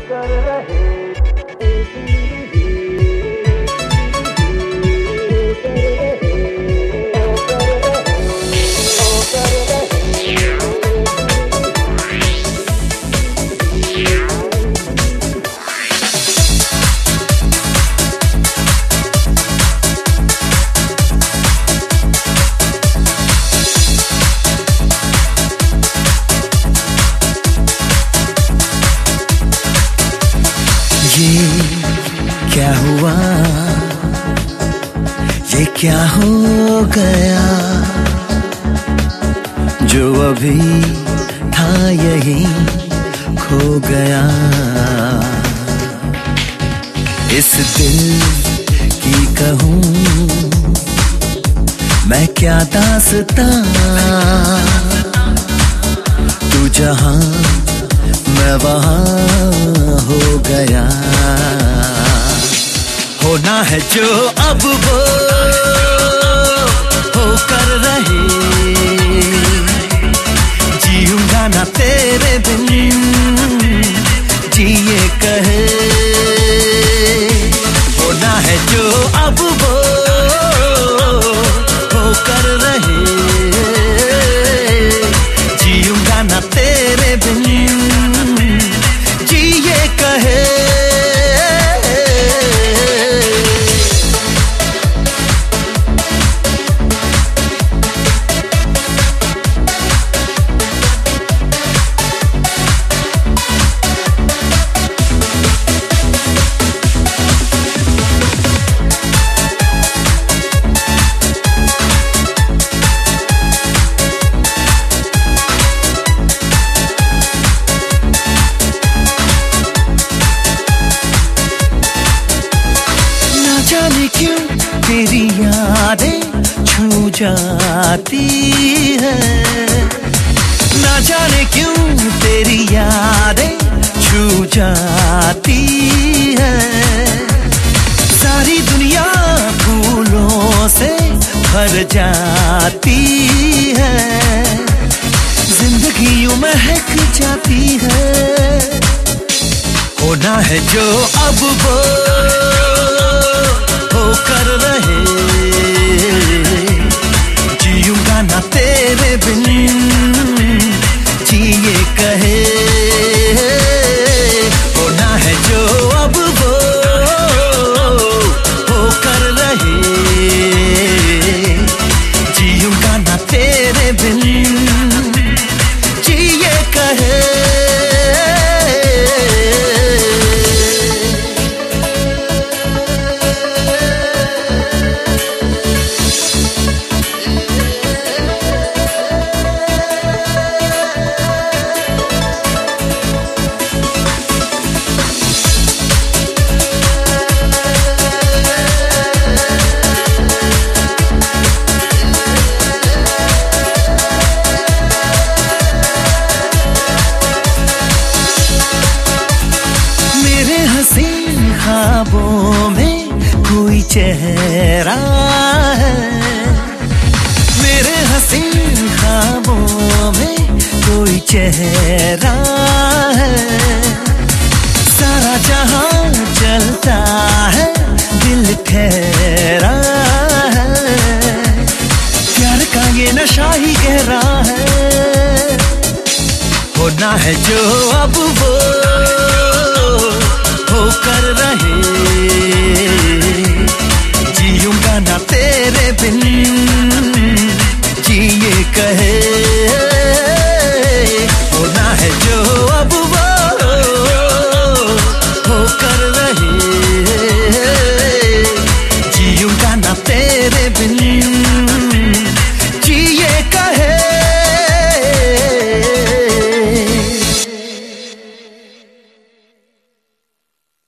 ये क्या हुआ, ये क्या हो गया, जो अभी था यही खो गया। इस दिल की कहूँ मैं क्या दास्तां, तू जहां मैं वहां हो गया। होना है जो अब वो होकर रहे, जीऊंगा ना तेरे बिन, जिए कहे। होना है जो अब वो होकर रहे, जीऊंगा ना तेरे बिन, जिए कहे। जाने क्यों तेरी यादें छू जाती है, ना जाने क्यों तेरी यादें छू जाती है। सारी दुनिया फूलों से भर जाती है, जिंदगी यूं महक जाती है। होना है जो अब वो होकर रहे, जीऊंगा ना तेरे बिन, जिए कहे। होना है जो अब वो होकर रहे, जीऊंगा ना तेरे बिन, जिए कहे। ख्वाबों में कोई चेहरा है, मेरे हसीन ख्वाबों में कोई चेहरा है। सारा जहां चलता है, दिल ठहरा है, प्यार का ये नशा ही गहरा है। होना है जो अब वो होकर रहे,